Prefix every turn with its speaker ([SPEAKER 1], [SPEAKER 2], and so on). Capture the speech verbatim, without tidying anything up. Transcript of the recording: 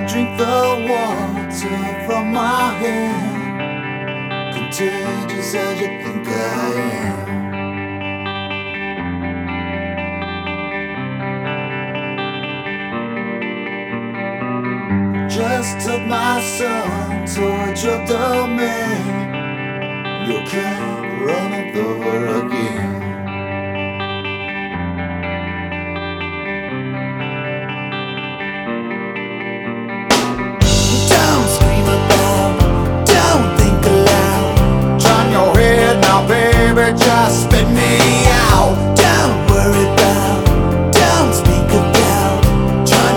[SPEAKER 1] Drink the water from my hand, contagious as you think I am. Just took my son towards your domain. You can't run it over again.